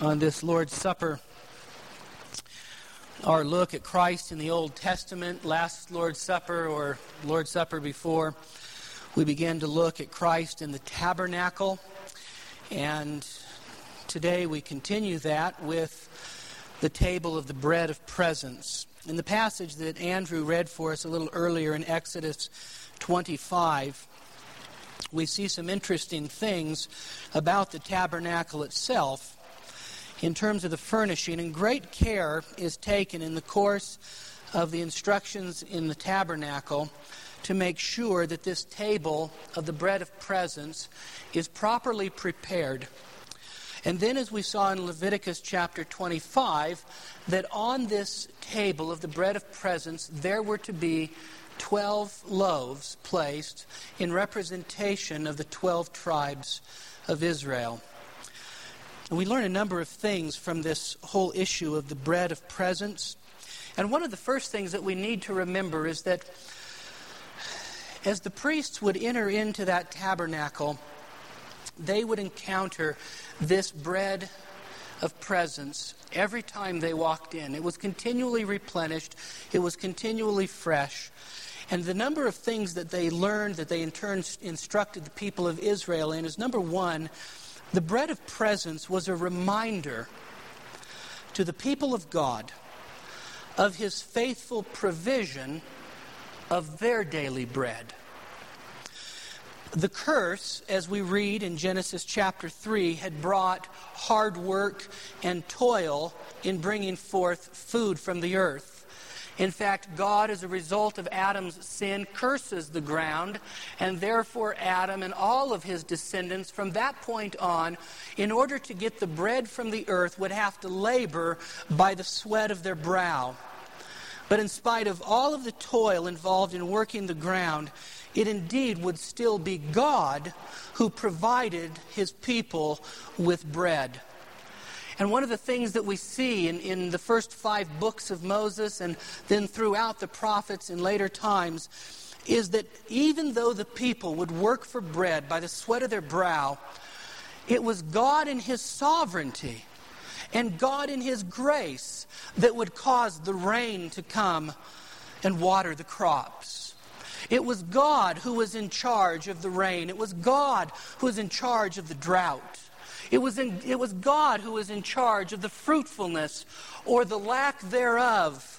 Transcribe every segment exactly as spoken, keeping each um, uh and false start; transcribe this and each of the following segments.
on this Lord's Supper, our look at Christ in the Old Testament. Last Lord's Supper, or Lord's Supper before, we began to look at Christ in the tabernacle, and today we continue that with the table of the bread of presence. In the passage that Andrew read for us a little earlier in Exodus twenty-five, we see some interesting things about the tabernacle itself in terms of the furnishing, and great care is taken in the course of the instructions in the tabernacle to make sure that this table of the bread of presence is properly prepared. And then, as we saw in Leviticus chapter twenty-five, that on this table of the bread of presence there were to be twelve loaves placed in representation of the twelve tribes of Israel. And we learn a number of things from this whole issue of the bread of presence. And one of the first things that we need to remember is that as the priests would enter into that tabernacle, they would encounter this bread of presence every time they walked in. It was continually replenished. It was continually fresh. And the number of things that they learned, that they in turn instructed the people of Israel in, is number one, the bread of presence was a reminder to the people of God of His faithful provision of their daily bread. The curse, as we read in Genesis chapter three, had brought hard work and toil in bringing forth food from the earth. In fact, God, as a result of Adam's sin, curses the ground, and therefore Adam and all of his descendants from that point on, in order to get the bread from the earth, would have to labor by the sweat of their brow. But in spite of all of the toil involved in working the ground, it indeed would still be God who provided His people with bread. And one of the things that we see in, in the first five books of Moses and then throughout the prophets in later times is that even though the people would work for bread by the sweat of their brow, it was God in His sovereignty and God in His grace that would cause the rain to come and water the crops. It was God who was in charge of the rain. It was God who was in charge of the drought. It was, in, it was God who was in charge of the fruitfulness or the lack thereof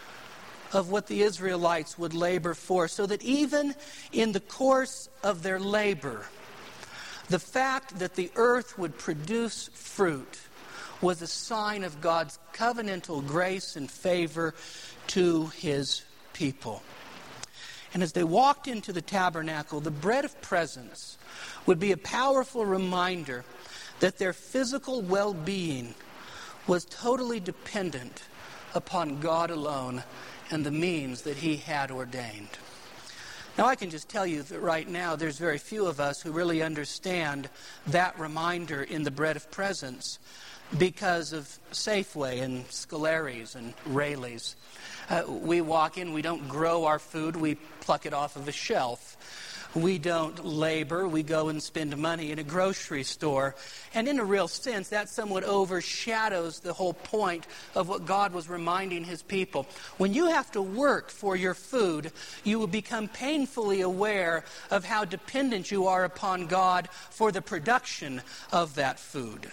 of what the Israelites would labor for, so that even in the course of their labor, the fact that the earth would produce fruit was a sign of God's covenantal grace and favor to His people. And as they walked into the tabernacle, the bread of presence would be a powerful reminder that their physical well-being was totally dependent upon God alone and the means that He had ordained. Now, I can just tell you that right now there's very few of us who really understand that reminder in the bread of presence because of Safeway and Scolari's and Rayleigh's. Uh, we walk in, we don't grow our food, we pluck it off of a shelf. We don't labor, we go and spend money in a grocery store. And in a real sense, that somewhat overshadows the whole point of what God was reminding His people. When you have to work for your food, you will become painfully aware of how dependent you are upon God for the production of that food.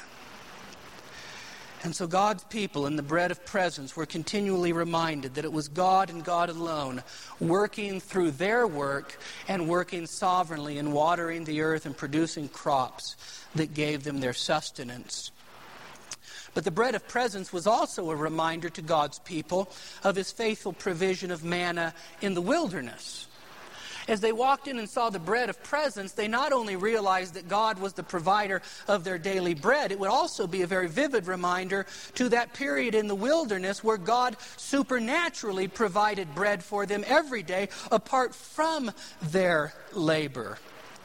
And so God's people in the bread of presence were continually reminded that it was God and God alone working through their work and working sovereignly in watering the earth and producing crops that gave them their sustenance. But the bread of presence was also a reminder to God's people of His faithful provision of manna in the wilderness. As they walked in and saw the bread of presence, they not only realized that God was the provider of their daily bread, it would also be a very vivid reminder to that period in the wilderness where God supernaturally provided bread for them every day apart from their labor.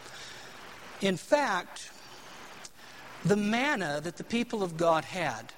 In fact, the manna that the people of God had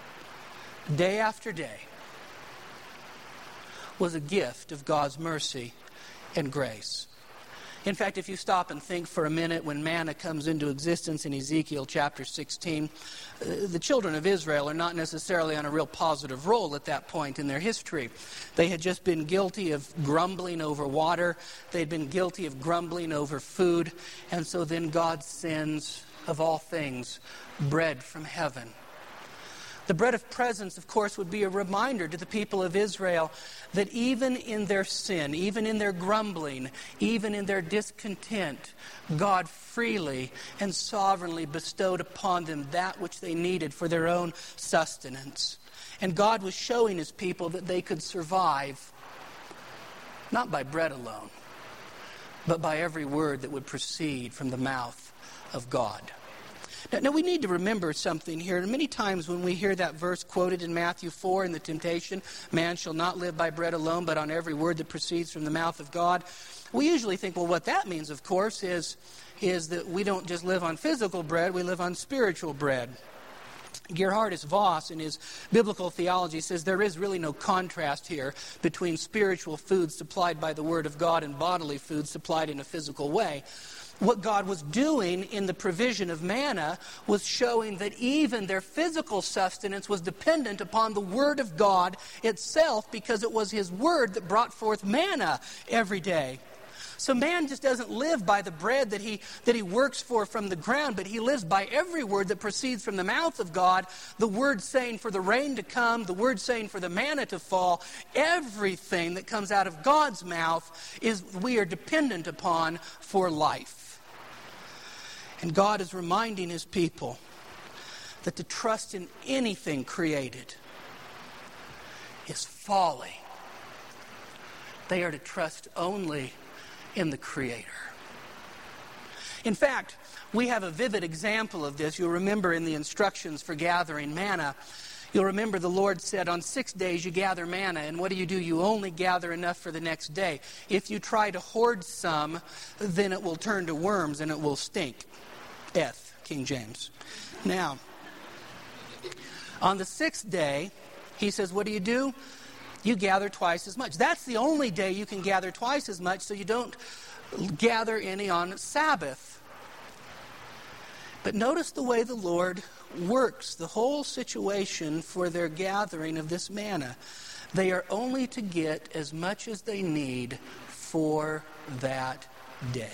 day after day was a gift of God's mercy and grace. In fact, if you stop and think for a minute, when manna comes into existence in Ezekiel chapter sixteen, uh, the children of Israel are not necessarily on a real positive roll at that point in their history. They had just been guilty of grumbling over water. They'd been guilty of grumbling over food. And so then God sends, of all things, bread from heaven. The bread of presence, of course, would be a reminder to the people of Israel that even in their sin, even in their grumbling, even in their discontent, God freely and sovereignly bestowed upon them that which they needed for their own sustenance. And God was showing His people that they could survive, not by bread alone, but by every word that would proceed from the mouth of God. Now, now, we need to remember something here. Many times when we hear that verse quoted in Matthew four in the temptation, man shall not live by bread alone, but on every word that proceeds from the mouth of God, we usually think, well, what that means, of course, is, is that we don't just live on physical bread, we live on spiritual bread. Gerhardus Voss, in his biblical theology, says there is really no contrast here between spiritual food supplied by the Word of God and bodily food supplied in a physical way. What God was doing in the provision of manna was showing that even their physical sustenance was dependent upon the Word of God itself, because it was His Word that brought forth manna every day. So man just doesn't live by the bread that he that he works for from the ground, but he lives by every word that proceeds from the mouth of God, the word saying for the rain to come, the word saying for the manna to fall. Everything that comes out of God's mouth is we are dependent upon for life. And God is reminding His people that to trust in anything created is folly. They are to trust only in the Creator. In fact, we have a vivid example of this. You'll remember in the instructions for gathering manna, you'll remember the Lord said, on six days you gather manna, and what do you do? You only gather enough for the next day. If you try to hoard some, then it will turn to worms and it will stink. Eth, King James. Now, on the sixth day, He says, what do you do? You gather twice as much. That's the only day you can gather twice as much, so you don't gather any on Sabbath. But notice the way the Lord works the whole situation for their gathering of this manna. They are only to get as much as they need for that day.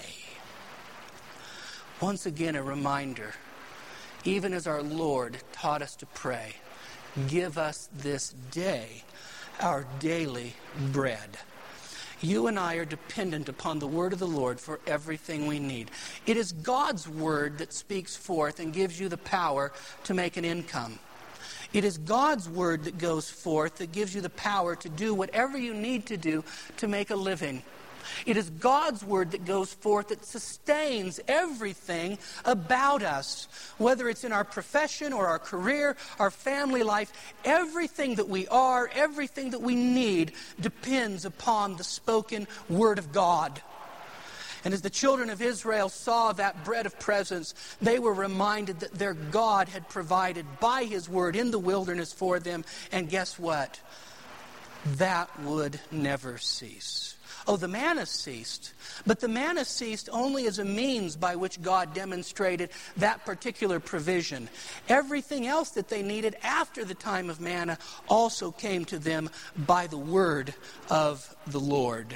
Once again, a reminder, even as our Lord taught us to pray, give us this day our daily bread. You and I are dependent upon the word of the Lord for everything we need. It is God's word that speaks forth and gives you the power to make an income. It is God's word that goes forth that gives you the power to do whatever you need to do to make a living. It is God's word that goes forth that sustains everything about us, whether it's in our profession or our career, our family life. Everything that we are, everything that we need depends upon the spoken word of God. And as the children of Israel saw that bread of presence, they were reminded that their God had provided by His word in the wilderness for them. And guess what? That would never cease. Oh, the manna ceased, but the manna ceased only as a means by which God demonstrated that particular provision. Everything else that they needed after the time of manna also came to them by the word of the Lord.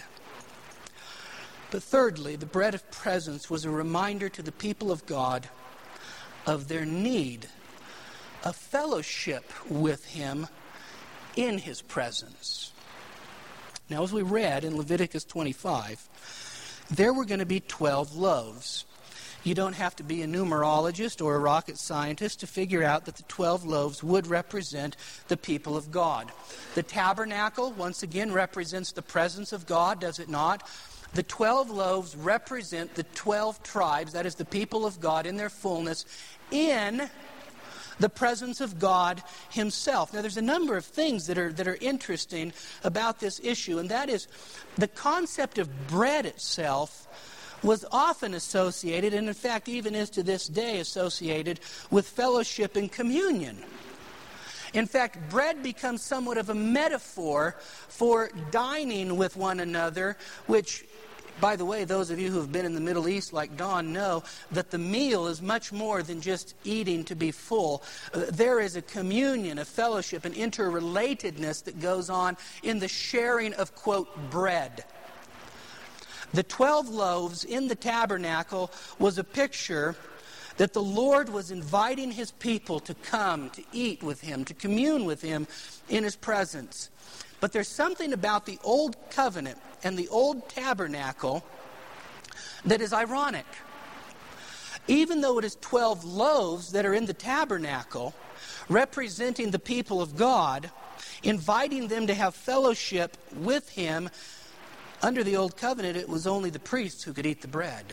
But thirdly, the bread of presence was a reminder to the people of God of their need of fellowship with Him in His presence. Now, as we read in Leviticus twenty-five, there were going to be twelve loaves. You don't have to be a numerologist or a rocket scientist to figure out that the twelve loaves would represent the people of God. The tabernacle, once again, represents the presence of God, does it not? The twelve loaves represent the twelve tribes, that is the people of God in their fullness, in the presence of God Himself. Now, there's a number of things that are that are interesting about this issue, and that is the concept of bread itself was often associated, and in fact even is to this day associated, with fellowship and communion. In fact, bread becomes somewhat of a metaphor for dining with one another, which by the way, those of you who have been in the Middle East like Don know that the meal is much more than just eating to be full. Uh, there is a communion, a fellowship, an interrelatedness that goes on in the sharing of, quote, bread. The twelve loaves in the tabernacle was a picture that the Lord was inviting His people to come, to eat with Him, to commune with Him in His presence. But there's something about the Old Covenant and the Old Tabernacle that is ironic. Even though it is twelve loaves that are in the tabernacle, representing the people of God, inviting them to have fellowship with Him, under the Old Covenant, it was only the priests who could eat the bread.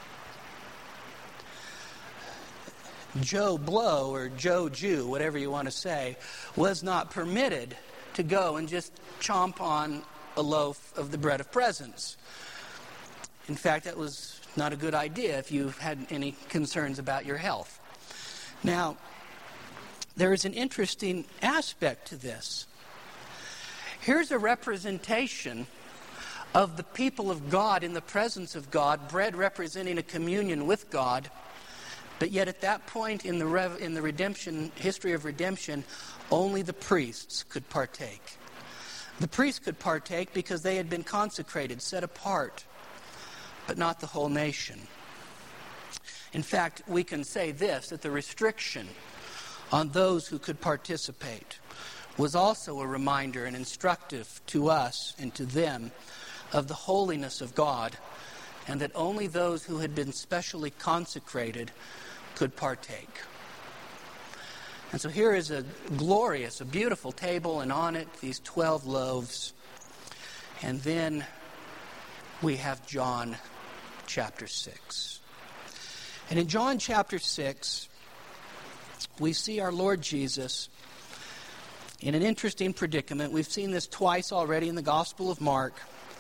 Joe Blow, or Joe Jew, whatever you want to say, was not permitted to go and just chomp on a loaf of the bread of presence. In fact, that was not a good idea if you had any concerns about your health. Now, there is an interesting aspect to this. Here's a representation of the people of God in the presence of God, bread representing a communion with God. But yet at that point in the rev- in the redemption history of redemption, only the priests could partake. The priests could partake because they had been consecrated, set apart, but not the whole nation. In fact, we can say this, that the restriction on those who could participate was also a reminder and instructive to us and to them of the holiness of God, and that only those who had been specially consecrated could partake. And so here is a glorious, a beautiful table, and on it these twelve loaves. And then we have John chapter six. And in John chapter six, we see our Lord Jesus in an interesting predicament. We've seen this twice already in the Gospel of Mark,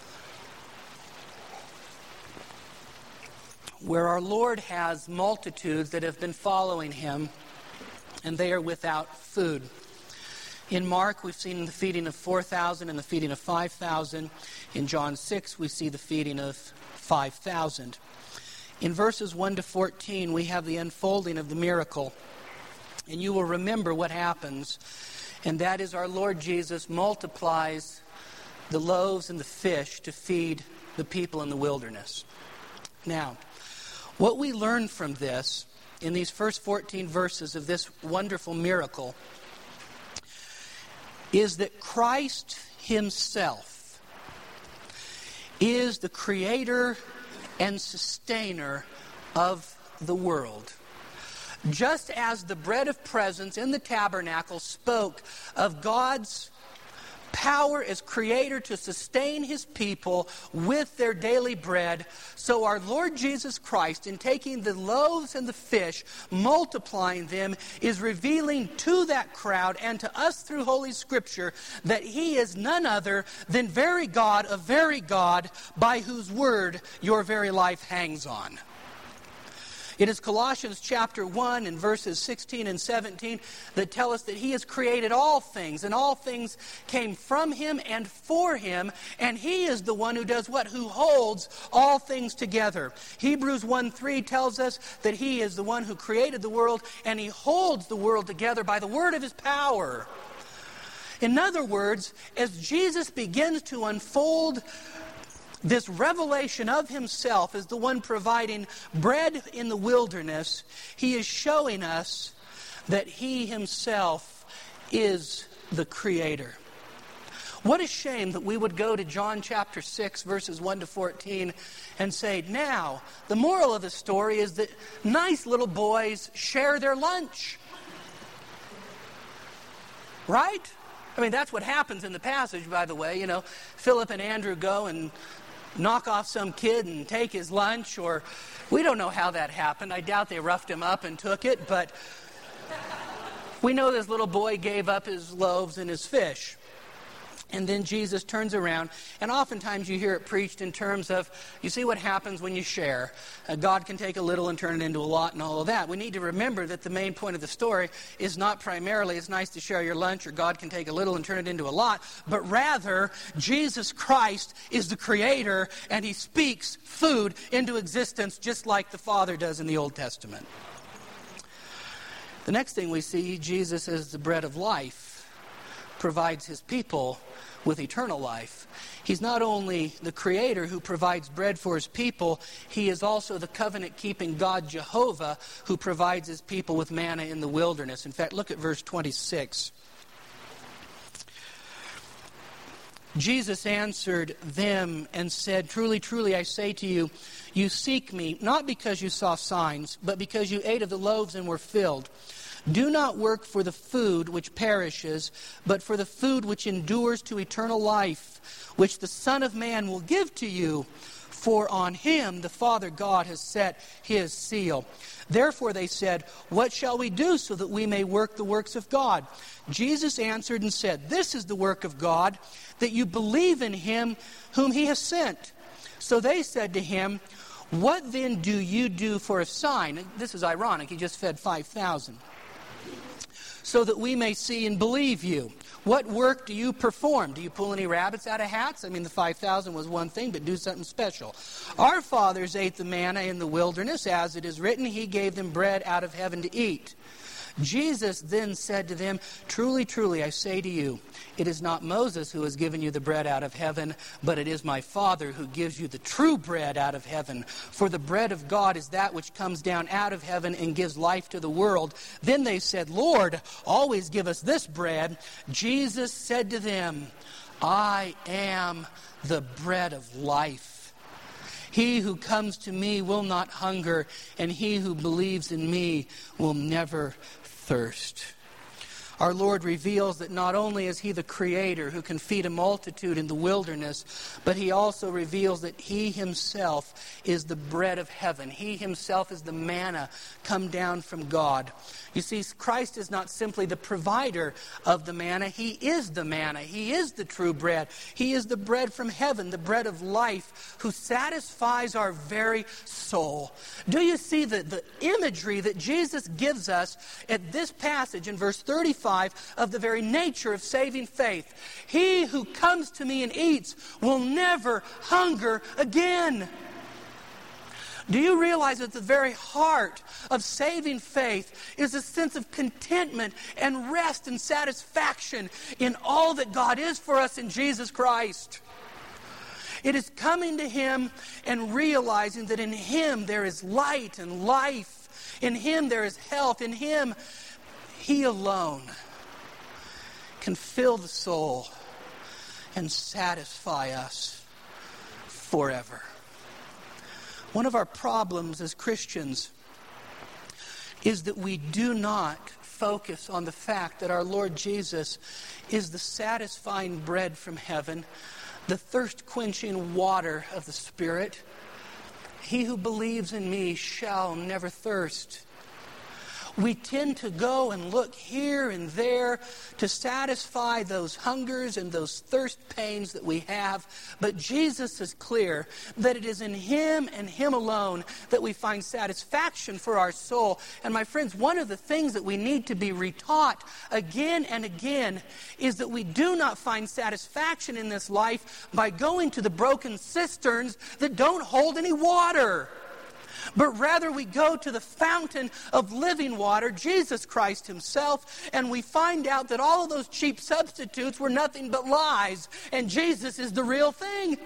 where our Lord has multitudes that have been following Him, and they are without food. In Mark, we've seen the feeding of four thousand and the feeding of five thousand. In John six, we see the feeding of five thousand. In verses one to fourteen, we have the unfolding of the miracle. And you will remember what happens, and that is our Lord Jesus multiplies the loaves and the fish to feed the people in the wilderness. Now, what we learn from this, in these first fourteen verses of this wonderful miracle, is that Christ Himself is the creator and sustainer of the world. Just as the bread of presence in the tabernacle spoke of God's power as creator to sustain His people with their daily bread, so our Lord Jesus Christ, in taking the loaves and the fish, multiplying them, is revealing to that crowd and to us through Holy Scripture that He is none other than very God of very God, by whose word your very life hangs on. It is Colossians chapter one and verses sixteen and seventeen that tell us that He has created all things, and all things came from Him and for Him, and He is the one who does what? Who holds all things together. Hebrews one three tells us that He is the one who created the world, and He holds the world together by the word of His power. In other words, as Jesus begins to unfold this revelation of Himself as the one providing bread in the wilderness, He is showing us that He Himself is the Creator. What a shame that we would go to John chapter six, verses one to fourteen, and say, now, the moral of the story is that nice little boys share their lunch. Right? I mean, that's what happens in the passage, by the way. You know, Philip and Andrew go and knock off some kid and take his lunch, or we don't know how that happened. I doubt they roughed him up and took it, but we know this little boy gave up his loaves and his fish. And then Jesus turns around, and oftentimes you hear it preached in terms of, you see what happens when you share. Uh, God can take a little and turn it into a lot and all of that. We need to remember that the main point of the story is not primarily it's nice to share your lunch or God can take a little and turn it into a lot, but rather Jesus Christ is the creator and he speaks food into existence just like the Father does in the Old Testament. The next thing we see, Jesus as the bread of life provides his people with eternal life. He's not only the creator who provides bread for his people, he is also the covenant-keeping God Jehovah who provides his people with manna in the wilderness. In fact, look at verse twenty-six. Jesus answered them and said, "Truly, truly, I say to you, you seek me, not because you saw signs, but because you ate of the loaves and were filled. Do not work for the food which perishes, but for the food which endures to eternal life, which the Son of Man will give to you. For on him the Father God has set his seal." Therefore they said, "What shall we do so that we may work the works of God?" Jesus answered and said, "This is the work of God, that you believe in him whom he has sent." So they said to him, "What then do you do for a sign?" This is ironic. He just fed five thousand. "So that we may see and believe you. What work do you perform? Do you pull any rabbits out of hats?" I mean, the five thousand was one thing, but do something special. "Our fathers ate the manna in the wilderness, as it is written, he gave them bread out of heaven to eat." Jesus then said to them, "Truly, truly, I say to you, it is not Moses who has given you the bread out of heaven, but it is my Father who gives you the true bread out of heaven. For the bread of God is that which comes down out of heaven and gives life to the world." Then they said, "Lord, always give us this bread." Jesus said to them, "I am the bread of life. He who comes to me will not hunger, and he who believes in me will never thirst." Our Lord reveals that not only is he the creator who can feed a multitude in the wilderness, but he also reveals that he himself is the bread of heaven. He himself is the manna come down from God. You see, Christ is not simply the provider of the manna. He is the manna. He is the true bread. He is the bread from heaven, the bread of life, who satisfies our very soul. Do you see the, the imagery that Jesus gives us at this passage in verse thirty-five of the very nature of saving faith? "He who comes to me and eats will never hunger again." Do you realize that the very heart of saving faith is a sense of contentment and rest and satisfaction in all that God is for us in Jesus Christ? It is coming to him and realizing that in him there is light and life. In him there is health. In him, he alone can fill the soul and satisfy us forever. One of our problems as Christians is that we do not focus on the fact that our Lord Jesus is the satisfying bread from heaven, the thirst-quenching water of the Spirit. "He who believes in me shall never thirst." We tend to go and look here and there to satisfy those hungers and those thirst pains that we have. But Jesus is clear that it is in him and him alone that we find satisfaction for our soul. And my friends, one of the things that we need to be retaught again and again is that we do not find satisfaction in this life by going to the broken cisterns that don't hold any water. But rather we go to the fountain of living water, Jesus Christ himself, and we find out that all of those cheap substitutes were nothing but lies, and Jesus is the real thing.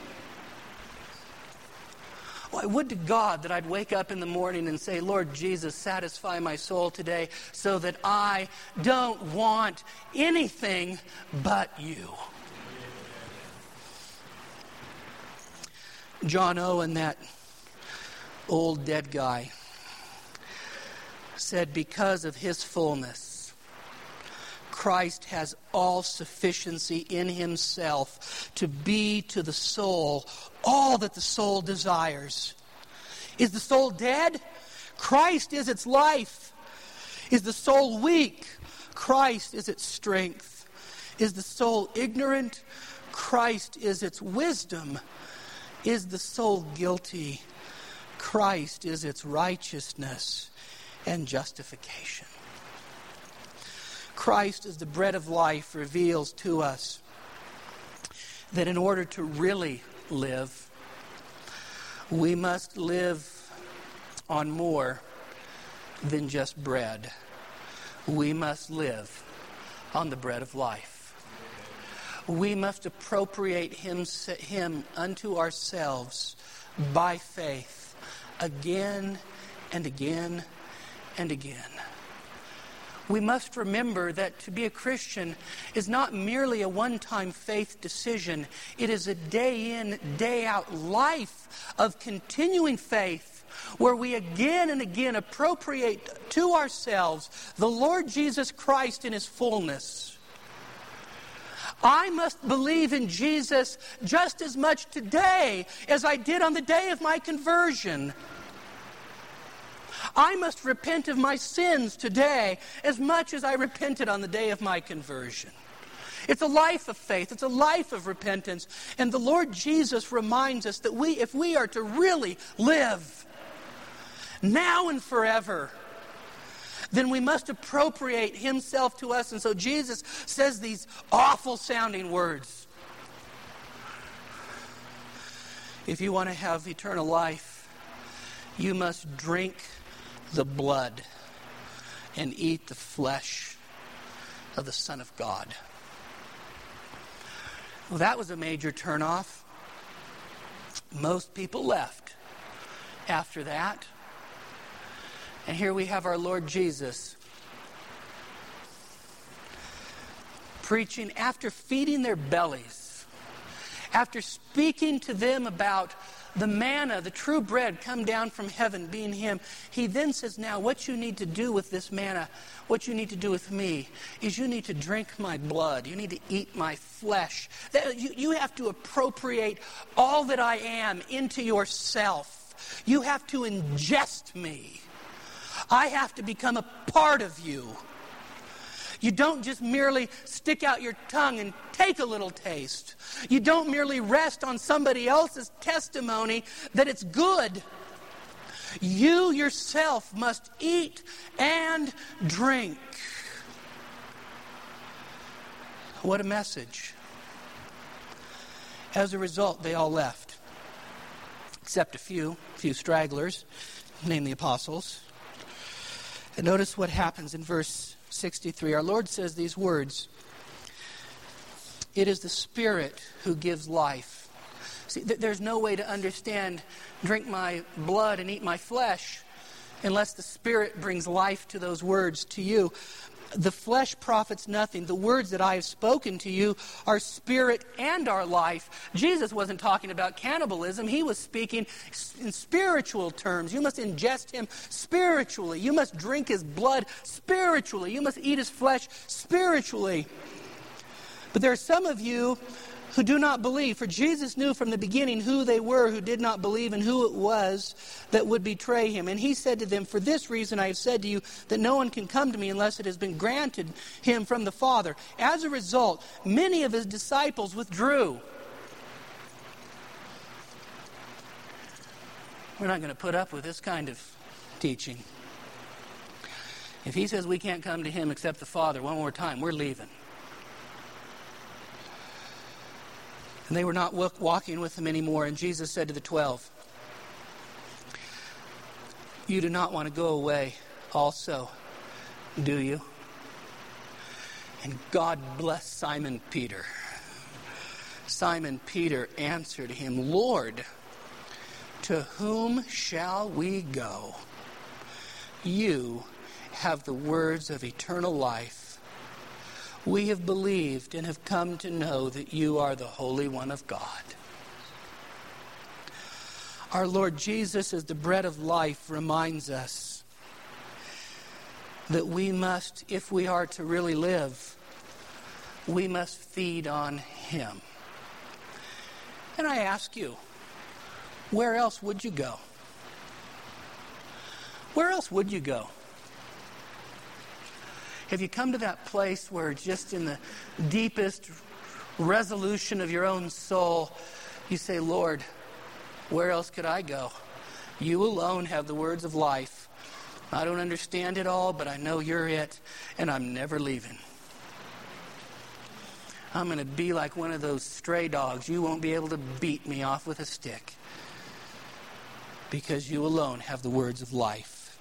Well, I would to God that I'd wake up in the morning and say, "Lord Jesus, satisfy my soul today so that I don't want anything but you." John Owen, that old dead guy, said, "Because of his fullness, Christ has all sufficiency in himself to be to the soul all that the soul desires." Is the soul dead? Christ is its life. Is the soul weak? Christ is its strength. Is the soul ignorant? Christ is its wisdom. Is the soul guilty? Christ is its righteousness and justification. Christ as the bread of life reveals to us that in order to really live, we must live on more than just bread. We must live on the bread of life. We must appropriate him, him unto ourselves by faith again and again and again. We must remember that to be a Christian is not merely a one-time faith decision. It is a day-in, day-out life of continuing faith where we again and again appropriate to ourselves the Lord Jesus Christ in his fullness. I must believe in Jesus just as much today as I did on the day of my conversion. I must repent of my sins today as much as I repented on the day of my conversion. It's a life of faith. It's a life of repentance. And the Lord Jesus reminds us that we, if we are to really live now and forever, then we must appropriate himself to us. And so Jesus says these awful sounding words. If you want to have eternal life, you must drink the blood and eat the flesh of the Son of God. Well, that was a major turnoff. Most people left after that. And here we have our Lord Jesus preaching after feeding their bellies, after speaking to them about the manna, the true bread come down from heaven being him. He then says, now what you need to do with this manna, what you need to do with me, is you need to drink my blood. You need to eat my flesh. That, you, you have to appropriate all that I am into yourself. You have to ingest me. I have to become a part of you. You don't just merely stick out your tongue and take a little taste. You don't merely rest on somebody else's testimony that it's good. You yourself must eat and drink. What a message. As a result, they all left, except a few, few stragglers, named the apostles. And notice what happens in verse sixty-three. Our Lord says these words, "It is the Spirit who gives life." See, th- there's no way to understand drink my blood and eat my flesh unless the Spirit brings life to those words to you. The flesh profits nothing. The words that I have spoken to you are spirit and are life. Jesus wasn't talking about cannibalism. He was speaking in spiritual terms. You must ingest him spiritually. You must drink his blood spiritually. You must eat his flesh spiritually. But there are some of you who do not believe. For Jesus knew from the beginning who they were who did not believe and who it was that would betray him. And he said to them, "For this reason I have said to you that no one can come to me unless it has been granted him from the Father." As a result, many of his disciples withdrew. We're not going to put up with this kind of teaching. If he says we can't come to him except the Father one more time, we're leaving. And they were not walking with him anymore. And Jesus said to the twelve, "You do not want to go away also, do you?" And God bless Simon Peter. Simon Peter answered him, "Lord, to whom shall we go? You have the words of eternal life. We have believed and have come to know that you are the Holy One of God." Our Lord Jesus, as the bread of life, reminds us that we must, if we are to really live, we must feed on him. And I ask you, where else would you go? Where else would you go? Have you come to that place where just in the deepest resolution of your own soul, you say, Lord, where else could I go? You alone have the words of life. I don't understand it all, but I know you're it, and I'm never leaving. I'm going to be like one of those stray dogs. You won't be able to beat me off with a stick, because you alone have the words of life.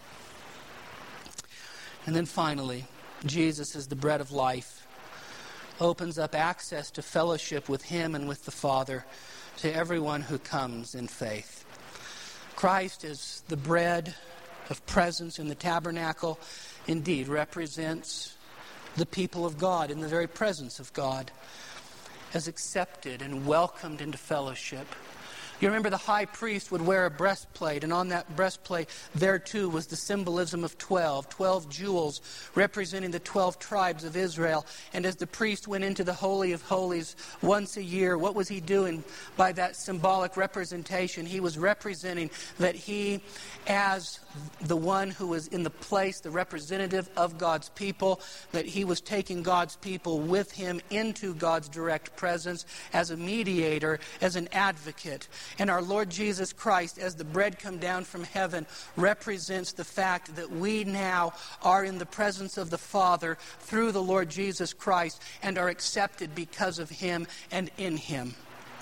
And then finally, Jesus is the bread of life, opens up access to fellowship with Him and with the Father to everyone who comes in faith. Christ is the bread of presence in the tabernacle, indeed represents the people of God in the very presence of God, as accepted and welcomed into fellowship. You remember the high priest would wear a breastplate, and on that breastplate there too was the symbolism of twelve, twelve jewels representing the twelve tribes of Israel. And as the priest went into the Holy of Holies once a year, what was he doing by that symbolic representation? He was representing that he, as the one who was in the place, the representative of God's people, that he was taking God's people with him into God's direct presence as a mediator, as an advocate. And our Lord Jesus Christ, as the bread come down from heaven, represents the fact that we now are in the presence of the Father through the Lord Jesus Christ and are accepted because of Him and in Him.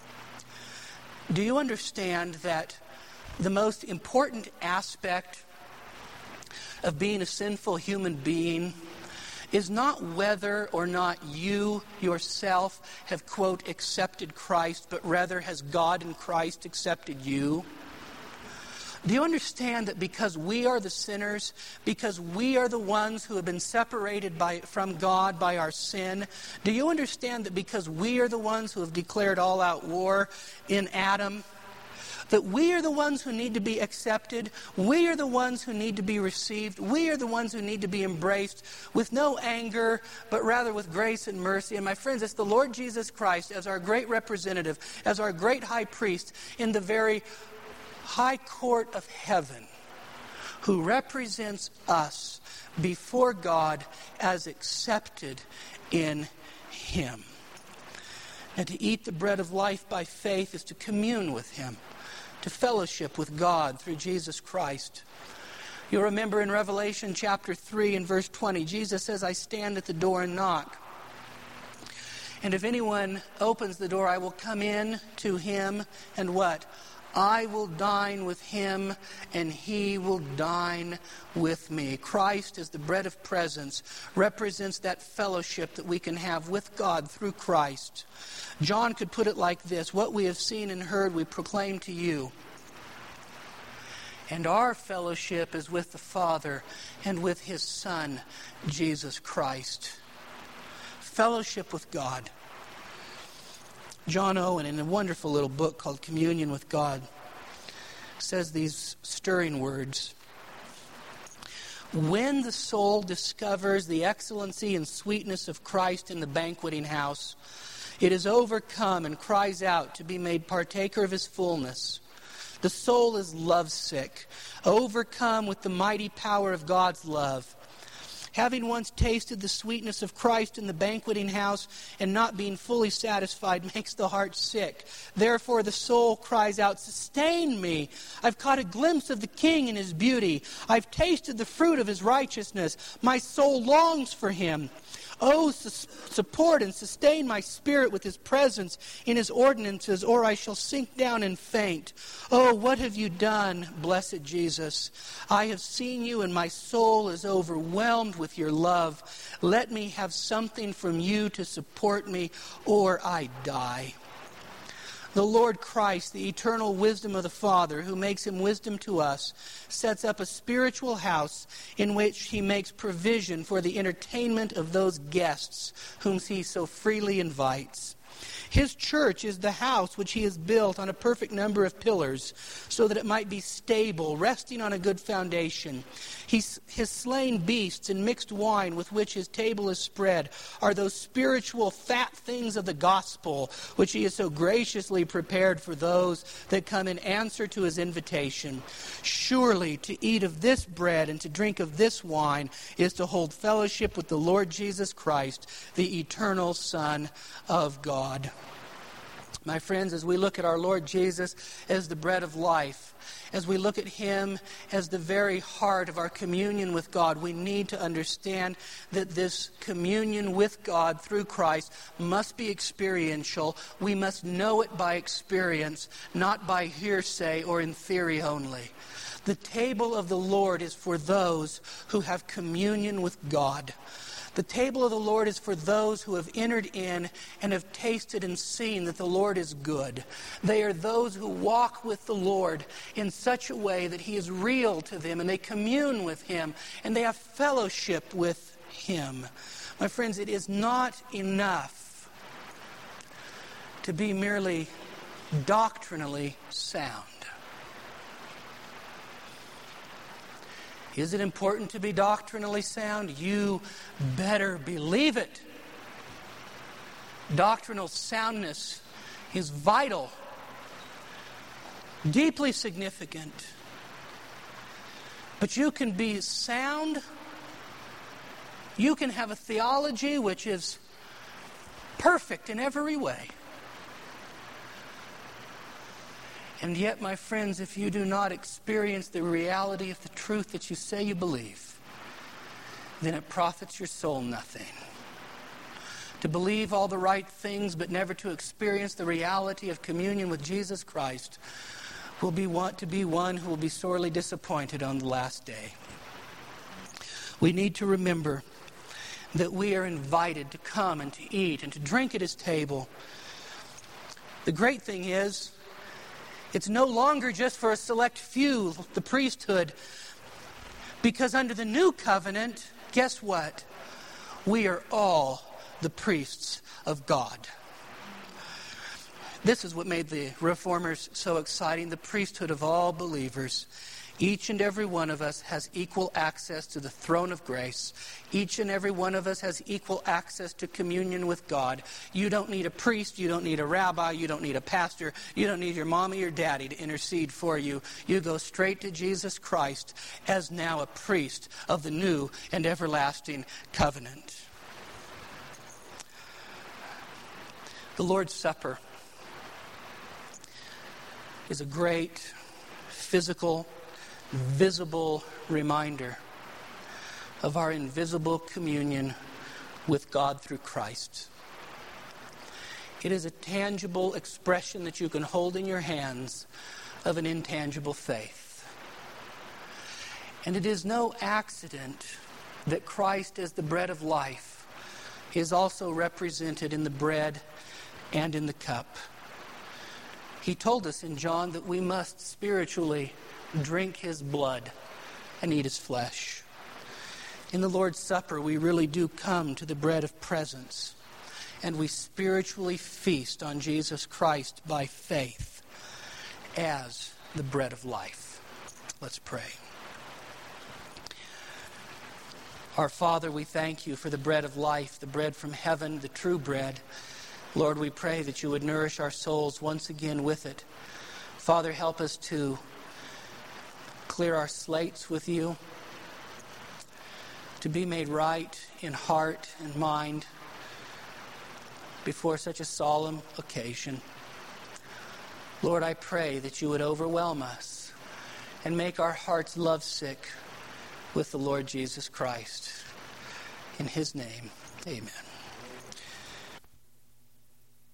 Do you understand that the most important aspect of being a sinful human being is not whether or not you yourself have, quote, accepted Christ, but rather has God in Christ accepted you? Do you understand that because we are the sinners, because we are the ones who have been separated by, from God by our sin, do you understand that because we are the ones who have declared all-out war in Adam, that we are the ones who need to be accepted, we are the ones who need to be received, we are the ones who need to be embraced with no anger, but rather with grace and mercy. And my friends, it's the Lord Jesus Christ as our great representative, as our great high priest in the very high court of heaven, who represents us before God as accepted in Him. And to eat the bread of life by faith is to commune with Him, to fellowship with God through Jesus Christ. You'll remember in Revelation chapter three and verse twenty, Jesus says, I stand at the door and knock. And if anyone opens the door, I will come in to him and what? I will dine with him and he will dine with me. Christ, as the bread of presence, represents that fellowship that we can have with God through Christ. John could put it like this: what we have seen and heard we proclaim to you. And our fellowship is with the Father and with His Son, Jesus Christ. Fellowship with God. John Owen, in a wonderful little book called Communion with God, says these stirring words. When the soul discovers the excellency and sweetness of Christ in the banqueting house, it is overcome and cries out to be made partaker of His fullness. The soul is lovesick, overcome with the mighty power of God's love. Having once tasted the sweetness of Christ in the banqueting house and not being fully satisfied makes the heart sick. Therefore the soul cries out, sustain me. I've caught a glimpse of the King in His beauty. I've tasted the fruit of His righteousness. My soul longs for Him. Oh, su- support and sustain my spirit with His presence in His ordinances, or I shall sink down and faint. Oh, what have you done, blessed Jesus? I have seen you, and my soul is overwhelmed with your love. Let me have something from you to support me, or I die. The Lord Christ, the eternal wisdom of the Father, who makes Him wisdom to us, sets up a spiritual house in which He makes provision for the entertainment of those guests whom He so freely invites. His church is the house which He has built on a perfect number of pillars, so that it might be stable, resting on a good foundation. He's, his slain beasts and mixed wine with which His table is spread are those spiritual fat things of the gospel, which He has so graciously prepared for those that come in answer to His invitation. Surely to eat of this bread and to drink of this wine is to hold fellowship with the Lord Jesus Christ, the eternal Son of God. My friends, as we look at our Lord Jesus as the bread of life, as we look at Him as the very heart of our communion with God, we need to understand that this communion with God through Christ must be experiential. We must know it by experience, not by hearsay or in theory only. The table of the Lord is for those who have communion with God. The table of the Lord is for those who have entered in and have tasted and seen that the Lord is good. They are those who walk with the Lord in such a way that He is real to them, and they commune with Him, and they have fellowship with Him. My friends, it is not enough to be merely doctrinally sound. Is it important to be doctrinally sound? You better believe it. Doctrinal soundness is vital, deeply significant. But you can be sound. You can have a theology which is perfect in every way. And yet, my friends, if you do not experience the reality of the truth that you say you believe, then it profits your soul nothing. To believe all the right things, but never to experience the reality of communion with Jesus Christ, will be want to be one who will be sorely disappointed on the last day. We need to remember that we are invited to come and to eat and to drink at His table. The great thing is, it's no longer just for a select few, the priesthood, because under the new covenant, guess what? We are all the priests of God. This is what made the Reformers so exciting, the priesthood of all believers. Each and every one of us has equal access to the throne of grace. Each and every one of us has equal access to communion with God. You don't need a priest. You don't need a rabbi. You don't need a pastor. You don't need your mommy or daddy to intercede for you. You go straight to Jesus Christ as now a priest of the new and everlasting covenant. The Lord's Supper is a great physical, visible reminder of our invisible communion with God through Christ. It is a tangible expression that you can hold in your hands of an intangible faith. And it is no accident that Christ, as the bread of life, is also represented in the bread and in the cup. He told us in John that we must spiritually drink His blood and eat His flesh. In the Lord's Supper, we really do come to the bread of presence, and we spiritually feast on Jesus Christ by faith as the bread of life. Let's pray. Our Father, we thank You for the bread of life, the bread from heaven, the true bread. Lord, we pray that You would nourish our souls once again with it. Father, help us to clear our slates with You, to be made right in heart and mind before such a solemn occasion. Lord, I pray that You would overwhelm us and make our hearts lovesick with the Lord Jesus Christ. In His name, amen.